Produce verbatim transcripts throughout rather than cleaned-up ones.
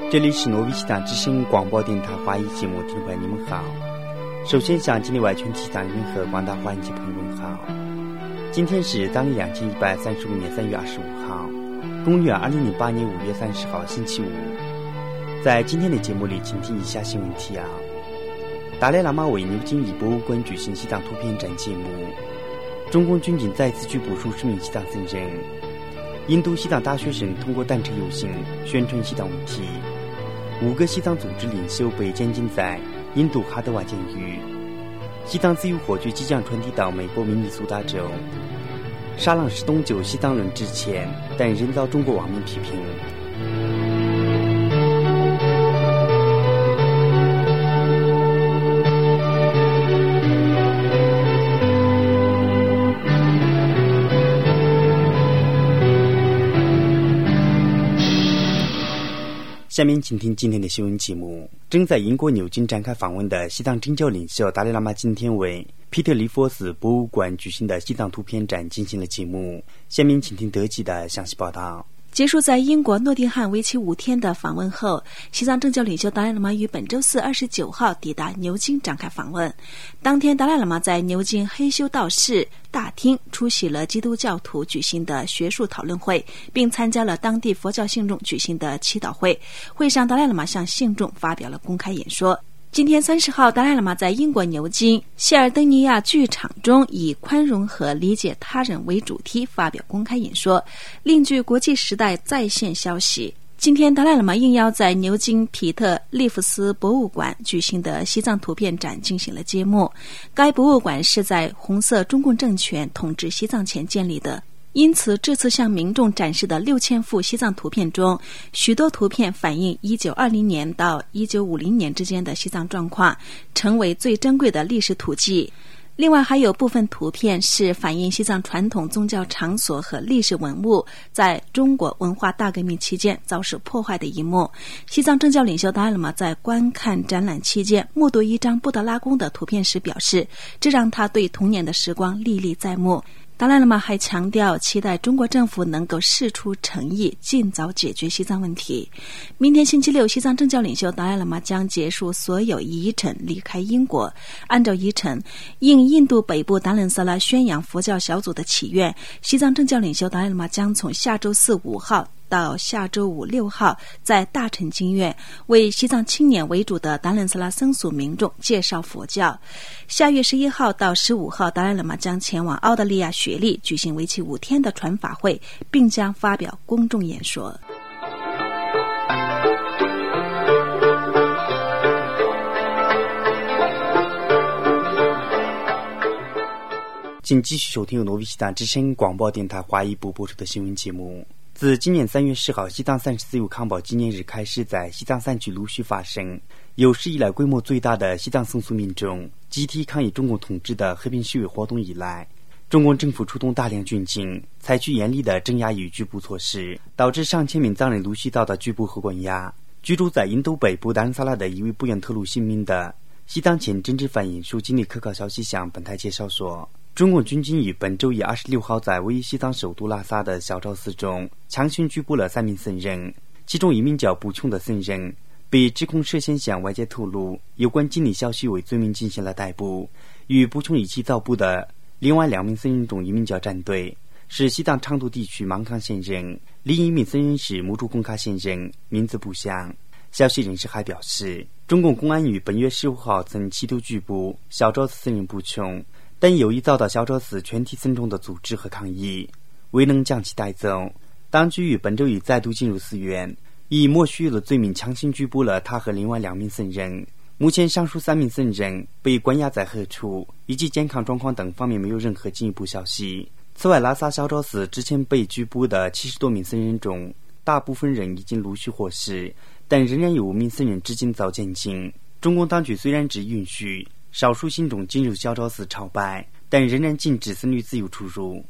这里是挪威西藏之声广播电台华语节目，听众朋友你们好。首先向境内外全体西藏人和广大华人朋友们好。今天是当历两千一百三十五年三月二十五号，公元二零零八年五月三十号星期五。在今天的节目里，请听以下新闻提要：达赖喇嘛为牛津博物馆举行西藏图片展节目；中共军警再次拘捕数十名西藏僧人；印度西藏大学生通过单车游行宣传西藏问题；五个西藏组织领袖被监禁在印度哈德瓦监狱；西藏自由火炬即将传递到美国明尼苏达州；沙朗是东就西藏论之前，但仍遭中国网民批评。下面请听今天的新闻节目。正在英国牛津展开访问的西藏政教领袖达赖喇嘛今天为皮特里佛斯博物馆举行的西藏图片展进行了节目。下面请听德吉的详细报道。 结束在英国诺丁汉为期五天的访问后，西藏政教领袖达赖喇嘛于本周四二十九号抵达牛津展开访问。当天，达赖喇嘛在牛津黑修道士大厅出席了基督教徒举行的学术讨论会，并参加了当地佛教信众举行的祈祷会。会上，达赖喇嘛向信众发表了公开演说。今天三十号，达赖喇嘛在英国牛津希尔登尼亚剧场中以宽容和理解他人为主题发表公开演说。另据国际时代在线消息，今天达赖喇嘛应邀在牛津皮特利夫斯博物馆举行的西藏图片展进行了揭幕。该博物馆是在红色中共政权统治西藏前建立的，因此这次向民众展示的六千幅西藏图片中，许多图片反映一九二零年到一九五零年之间的西藏状况，成为最珍贵的历史图迹。另外还有部分图片是反映西藏传统宗教场所和历史文物在中国文化大革命期间遭受破坏的一幕。西藏政教领袖达赖喇嘛在观看展览期间目睹一张布达拉宫的图片时表示，这让他对童年的时光历历在目。达赖喇嘛还强调，期待中国政府能够释出诚意，尽早解决西藏问题。明天星期六，西藏政教领袖达赖喇嘛将结束所有仪程，离开英国。按照仪程，应印度北部达伦萨拉宣扬佛教小组的祈愿，西藏政教领袖达赖喇嘛将从下周四五号到下周五六号，在大乘经院为西藏青年为主的达伦萨拉僧俗民众介绍佛教。下月十一号到十五号，达赖喇嘛将前往澳大利亚雪梨举行为期五天的传法会，并将发表公众演说。 请继续收听由挪威西藏之声广播电台华语部播出的新闻节目。自今年三月十号西藏三十自由康保纪念日开始，在西藏山区陆续发生有史以来规模最大的西藏僧俗民众集体抗议中共统治的和平示威活动以来，中共政府出动大量军警，采取严厉的镇压与拘捕措施，导致上千名藏人陆续遭到拘捕和关押。居住在印度北部达伦萨拉的一位不愿透露姓名的西藏前政治犯引述经历可靠消息向本台介绍说，中共军警于本周一二十六号在位于西藏首都拉萨的小昭寺中强行拘捕了三名僧人，其中一名叫布琼的僧人被指控涉嫌向外界透露有关机密消息为罪名进行了逮捕。与布琼一起遭捕的另外两名僧人中，一名叫战队，是西藏昌都地区芒康县人；另一名僧人是木竹贡卡县人，名字不详。消息人士还表示，中共公安于本月十五号曾企图拘捕小昭寺僧人布琼，但由于遭到小昭寺全体僧众的阻止和抗议，未能将其带走。当局于本周一再度进入寺院，以莫须有的罪名强行拘捕了他和另外两名僧人。目前上述三名僧人被关押在何处以及健康状况等方面没有任何进一步消息。此外，拉萨小昭寺之前被拘捕的七十多名僧人中，大部分人已经陆续获释，但仍然有五名僧人至今遭监禁。中共当局虽然只允许少数信众进入小昭寺朝拜，但仍然禁止僧侣自由出入。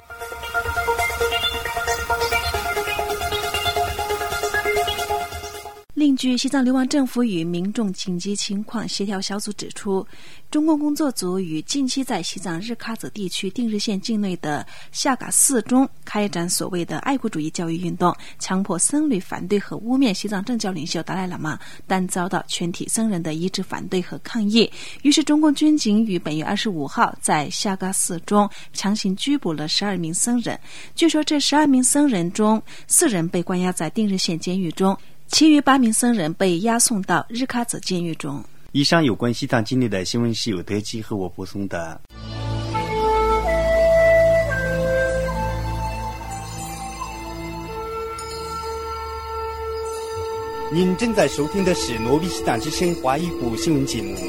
另据西藏流亡政府与民众紧急情况协调小组指出，中共工作组与近期在西藏日喀则地区定日县境内的下嘎寺中开展所谓的爱国主义教育运动，强迫僧侣反对和污蔑西藏政教领袖达赖喇嘛，但遭到全体僧人的一致反对和抗议。于是中共军警于本月二十五号在下嘎寺中强行拘捕了十二名僧人。据说这十二名僧人中，四人被关押在定日县监狱中，其余八名僧人被押送到日喀则监狱中。 以上有关西藏境内的新闻是由德基和我播送的。您正在收听的是诺比西藏之声华语部新闻节目。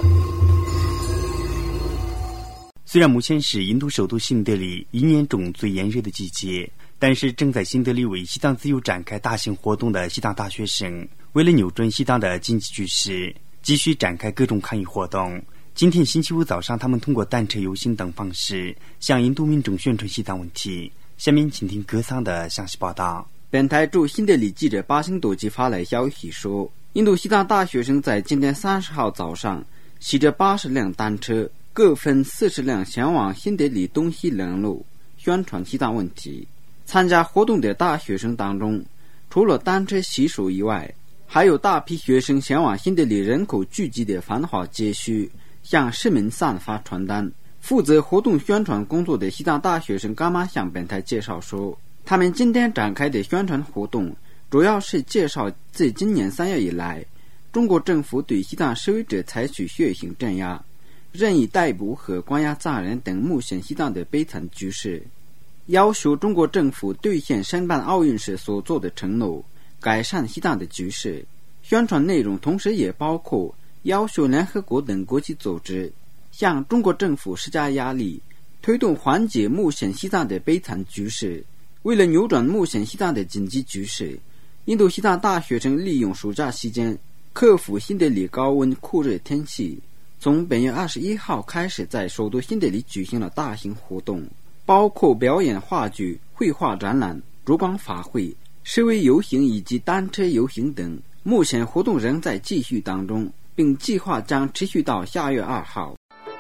虽然目前是印度首都新德里一年中最炎热的季节，但是正在新德里为西藏自由展开大型活动的西藏大学生，为了扭转西藏的经济局势，继续展开各种抗议活动。今天星期五早上，他们通过单车游行等方式向印度民众宣传西藏问题。下面请听歌桑的详细报道。 本台驻新德里记者巴辛多吉发来消息说，印度西藏大学生在今天三十号早上骑着八十辆单车，各分四十辆前往新德里东西两路宣传西藏问题。参加活动的大学生当中，除了单车骑手以外，还有大批学生前往新德里人口聚集的繁华街区，向市民散发传单。负责活动宣传工作的西藏大学生伽玛向本台介绍说，他们今天展开的宣传活动主要是介绍自今年三月以来，中国政府对西藏示威者采取血腥镇压、任意逮捕和关押藏人等目前西藏的悲惨局势，要求中国政府兑现申办奥运时所做的承诺，改善西藏的局势。宣传内容同时也包括要求联合国等国际组织向中国政府施加压力，推动缓解目前西藏的悲惨局势。为了扭转目前西藏的经济局势，印度西藏大学生利用暑假期间克服新德里高温酷热天气，从本月二十一号开始在首都新德里举行了大型活动，包括表演话剧、绘画展览、烛光法会、示威游行以及单车游行等。目前活动仍在继续当中，并计划将持续到下月二号。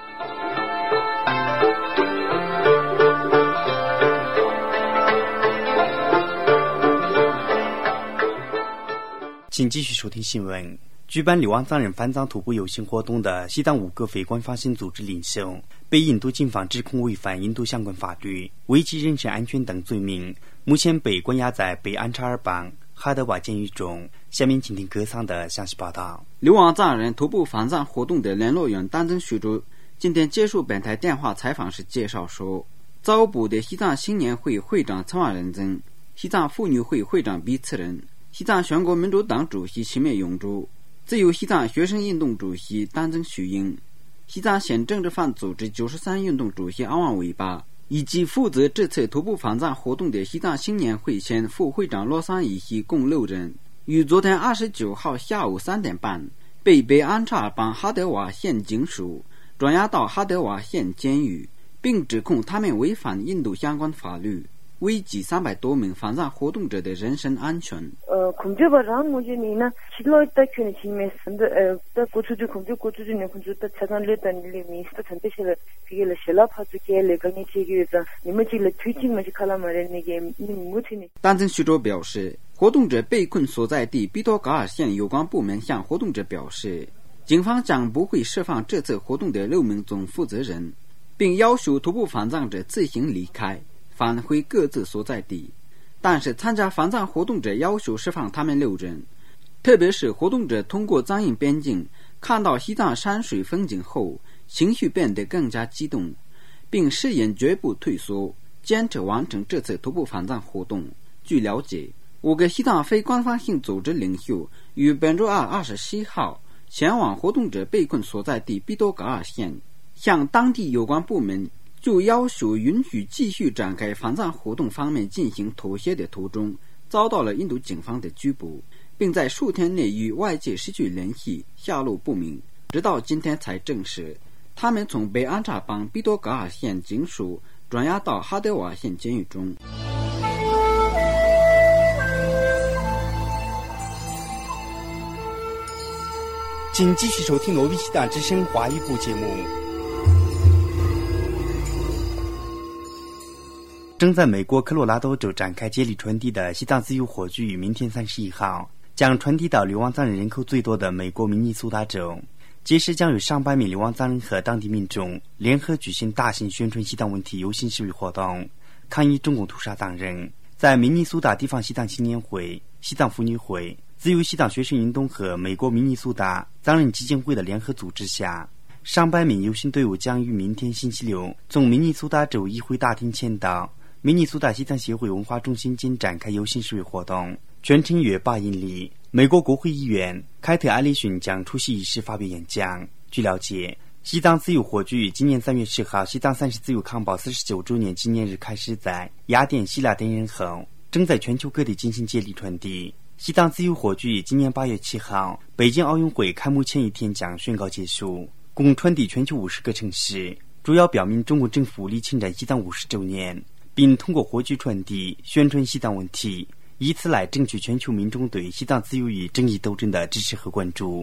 请继续收听新闻。举办流亡藏人返藏徒步游行活动的西藏五个非官方性组织领袖被印度警方指控违反印度相关法律、危及人身安全等罪名，目前被关押在北安查尔邦哈德瓦监狱中。下面请听歌桑的详细报道。 流亡藏人徒步返藏活动的联络员丹增徐州今天接受本台电话采访时介绍说，遭捕的西藏青年会会长岑瓦仁增、西藏妇女会会长毕次仁、西藏全国民主党主席齐灭永珠、自由西藏学生运动主席丹增徐英、西藏县政治犯组织九十三运动主席阿旺维巴，以及负责这次徒步返藏活动的西藏青年会前副会长罗桑以西共六人，于昨天二十九号下午三点半被北安查尔邦哈德瓦县警署转押到哈德瓦县监狱，并指控他们违反印度相关法律，危及三百多名返藏活动者的人身安全。 呃，控制不让目前呢，其他的权情面是的呃，的过去就控制过去就呢控制的财产类的里面是的成这些了，这个了写了怕就给了个你这个的，你们这个推进嘛是看了嘛的那个你目前呢。 丹增徐州表示，活动者被困所在地毕多噶尔县有关部门向活动者表示，警方将不会释放这次活动的六名总负责人，并要求徒步返藏者自行离开，返回各自所在地。但是参加返藏活动者要求释放他们六人，特别是活动者通过藏印边境看到西藏山水风景后，情绪变得更加激动，并誓言绝不退缩，坚持完成这次徒步返藏活动。据了解，五个西藏非官方性组织领袖于本周二二十七号前往活动者被困所在地毕多噶尔县，向当地有关部门就要求允许继续展开返藏活动方面进行妥协的途中，遭到了印度警方的拘捕，并在数天内与外界失去联系，下落不明。直到今天才证实，他们从北安查邦毕多噶尔县警署转押到哈德瓦县监狱中。 请继续收听罗威西大之声华语部节目。正在美国科罗拉多州展开接力传递的西藏自由火炬，明天三十一号将传递到流亡藏人人口最多的美国明尼苏达州。届时将有上百名流亡藏人和当地民众联合举行大型宣传西藏问题游行示威活动，抗议中共屠杀藏人。在明尼苏达地方西藏青年会、西藏妇女会、自由西藏学生运动和美国明尼苏达藏人基金会的联合组织下，上百名游行队伍将于明天星期六从明尼苏达州议会大厅前到明尼苏达西藏协会文化中心间展开游行示威活动，全程约八英里。美国国会议员凯特·艾利逊将出席仪式发表演讲。据了解，西藏自由火炬今年三月十号西藏三十自由康保四十九周年纪念日开始在雅典希腊点燃后，正在全球各地进行接力传递。西藏自由火炬今年八月七号北京奥运会开幕前一天将宣告结束，共传递全球五十个城市，主要表明中国政府力侵占西藏五十周年，并通过火炬传递宣传西藏问题，以此来争取全球民众对西藏自由与正义斗争的支持和关注。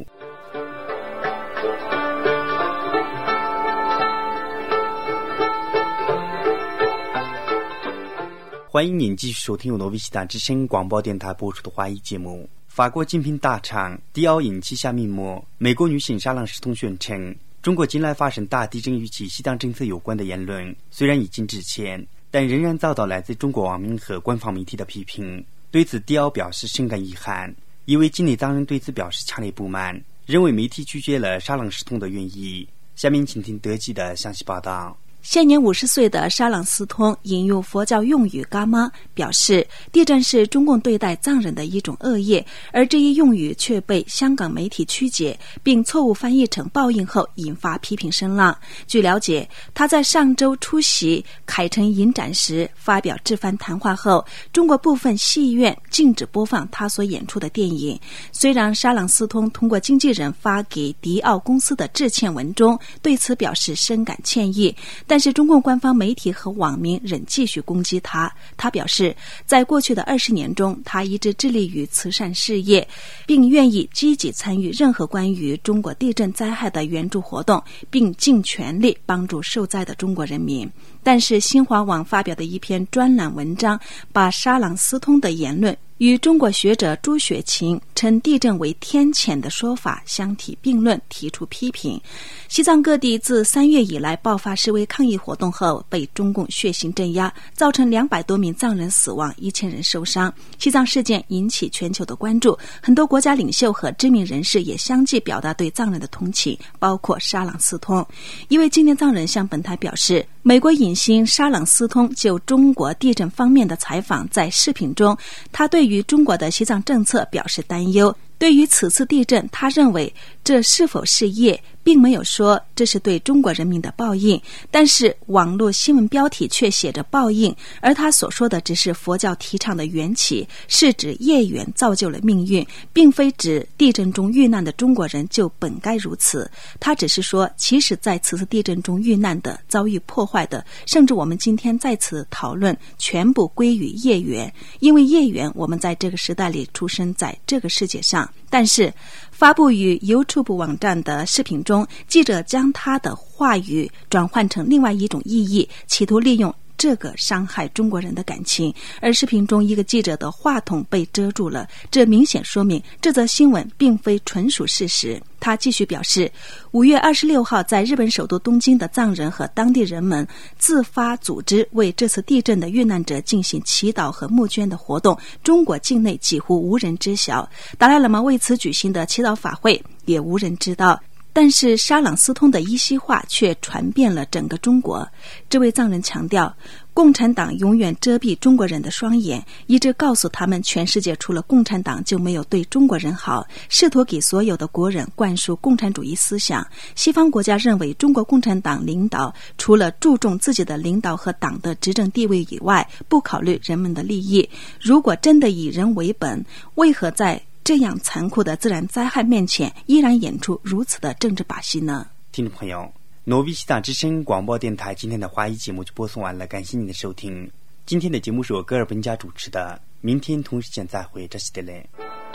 欢迎您继续收听由诺维西达之声广播电台播出的华语节目。法国精品大厂迪奥引旗下名模美国女性莎朗史通宣称，中国近来发生大地震与其西藏政策有关的言论虽然已经致歉，但仍然遭到来自中国网民和官方媒体的批评。对此，迪奥表示深感遗憾，因为境内藏人对此表示强烈不满，认为媒体拒绝了莎朗史通的愿意。下面请听德基的详细报道。 现年五十岁的沙朗斯通引用佛教用语嘎妈，表示地震是中共对待藏人的一种恶业，而这一用语却被香港媒体曲解并错误翻译成报应后引发批评声浪。据了解，他在上周出席凯城影展时发表致番谈话后，中国部分戏院禁止播放他所演出的电影。虽然沙朗斯通通过经纪人发给迪奥公司的致歉文中对此表示深感歉意，但但是中共官方媒体和网民仍继续攻击他。他表示，在过去的二十年中，他一直致力于慈善事业，并愿意积极参与任何关于中国地震灾害的援助活动，并尽全力帮助受灾的中国人民。但是新华网发表的一篇专栏文章把沙朗斯通的言论与中国学者朱雪琴称地震为天谴的说法相提并论，提出批评。西藏各地自三月以来爆发示威抗议活动后，被中共血腥镇压，造成两百多名藏人死亡，一千人受伤。西藏事件引起全球的关注，很多国家领袖和知名人士也相继表达对藏人的同情，包括沙朗斯通。一位青年藏人向本台表示，美国影星沙朗斯通就中国地震方面的采访，在视频中他对于中国的西藏政策表示担忧。对于此次地震，他认为这是否是业，并没有说这是对中国人民的报应，但是网络新闻标题却写着报应，而他所说的只是佛教提倡的缘起，是指业缘造就了命运，并非指地震中遇难的中国人就本该如此。他只是说，其实在此次地震中遇难的、遭遇破坏的，甚至我们今天在此讨论，全部归于业缘，因为业缘我们在这个时代里出生在这个世界上。但是发布于 YouTube 网站的视频中，记者将他的话语转换成另外一种意义，企图利用这个伤害中国人的感情，而视频中一个记者的话筒被遮住了，这明显说明这则新闻并非纯属事实。他继续表示，五月二十六号在日本首都东京的藏人和当地人们自发组织为这次地震的遇难者进行祈祷和募捐的活动，中国境内几乎无人知晓，达赖喇嘛为此举行的祈祷法会也无人知道。但是沙朗斯通的依稀话却传遍了整个中国。这位藏人强调，共产党永远遮蔽中国人的双眼，一直告诉他们全世界除了共产党就没有对中国人好，试图给所有的国人灌输共产主义思想。西方国家认为中国共产党领导除了注重自己的领导和党的执政地位以外，不考虑人们的利益。如果真的以人为本，为何在这样残酷的自然灾害面前依然演出如此的政治把戏呢？ 听众朋友，诺维西达之声广播电台今天的华语节目就播送完了，感谢您的收听。今天的节目是我戈尔本家主持的，明天同时间再会，这是的嘞。